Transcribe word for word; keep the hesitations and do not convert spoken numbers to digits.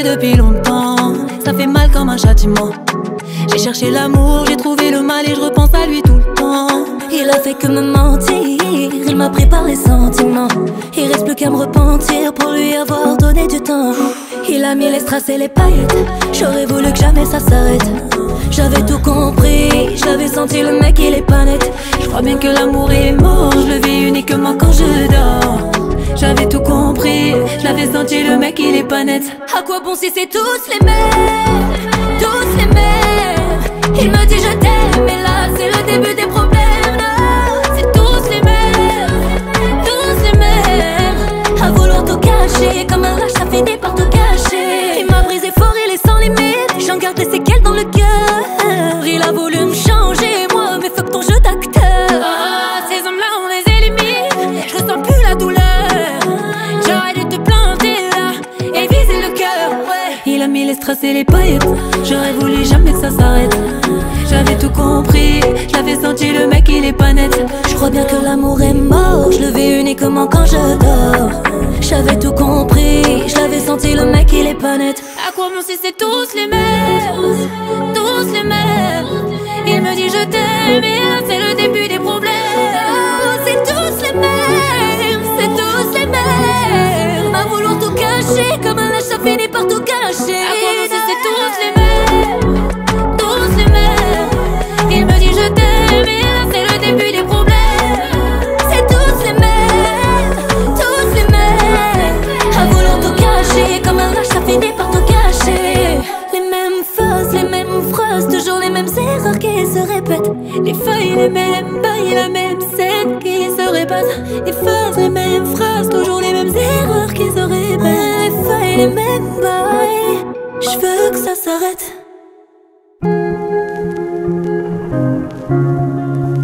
cherché depuis longtemps, ça fait mal comme un châtiment. J'ai cherché l'amour, j'ai trouvé le mal et je repense à lui tout le temps. Il a fait que me mentir, il m'a pris par les sentiments. Il reste plus qu'à me repentir pour lui avoir donné du temps. Il a mis les strass et les paillettes, j'aurais voulu que jamais ça s'arrête. J'avais tout compris, je l'avais senti, le mec il est pas net. Je crois bien que l'amour est mort, je le vis uniquement quand je dors. J'avais tout compris, je l'avais senti, le mec il est pas net. À quoi bon si c'est tous les mêmes, tous les mêmes. Il me dit je t'aime, mais là c'est le début des problèmes. Non, c'est tous les mêmes, tous les mêmes. À vouloir tout cacher, comme un lâche ça finit par tout gâcher. Il m'a brisé fort, il est sans limite, j'en garde des séquelles dans le cœur. Il a voulu me changer, moi mais fuck ton jeu d'acteur. Ah, ces hommes là on les élimine, je ressens plus la douleur. J'aurais dû te planter là et viser le cœur, ouais. Il a mis les strass et les paillettes, j'aurais voulu jamais que ça s'arrête. J'avais tout compris, je l'avais senti, le mec il est pas net. Je crois bien que l'amour est mort, je le vis uniquement quand je dors. J'avais tout compris, je l'avais senti, le mec il est pas net. À quoi bon si c'est tous les mêmes, tous les mêmes. Il me dit je t'aime et là c'est le début des problèmes. Oh, c'est tous les mêmes, c'est tous les mêmes. À vouloir tout cacher, comme un lâche ça finit par tout gâcher. À quoi bon si c'est tous les mêmes, tous les mêmes. Il me dit je t'aime et là c'est le début des problèmes. C'est tous les mêmes, tous les mêmes. À vouloir tout cacher, comme un lâche ça finit par tout gâcher. Les mêmes faces, les mêmes phrases, toujours les mêmes erreurs qui se répètent. Les feuilles les mêmes, bails, la même scène qui se répète. Les phrases, les mêmes phrases, toujours les mêmes erreurs qui se répètent. Les feuilles, les mêmes bails, je veux que ça s'arrête.